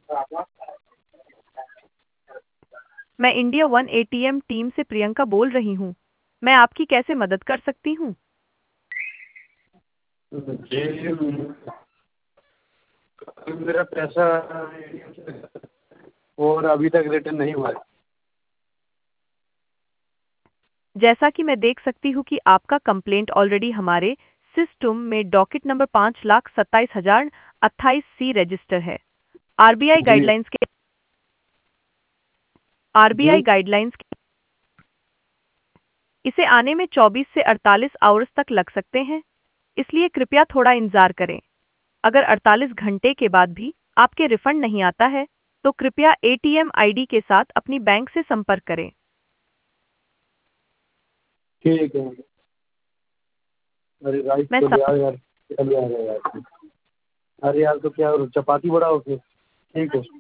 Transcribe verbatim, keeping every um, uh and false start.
मैं India one ATM team से प्रियंका बोल रही हूँ। मैं आपकी कैसे मदद कर सकती हूँ? जी, मेरा पैसा और अभी तक रिटर्न नहीं हुआ है। जैसा कि मैं देख सकती हूँ कि आपका कंप्लेंट ऑलरेडी हमारे सिस्टम में डॉकेट नंबर पाँच लाख सत्ताईस हजार अट्ठाईस सी रजिस्टर है। आरबीआई जी गाइडलाइंस के जी आरबीआई गाइडलाइंस के इसे आने में चौबीस से अड़तालीस आवर्स तक लग सकते हैं, इसलिए कृपया थोड़ा इंतजार करें। अगर अड़तालीस घंटे के बाद भी आपके रिफंड नहीं आता है, तो कृपया एटीएम आईडी के साथ अपनी बैंक से संपर्क करें। ठीक है। अरे राइस मैं तो सम... ले आओ यार, चले आ गया यार। अरे यार तो क्या चपाती बड़ा हो फिर। ठीक है।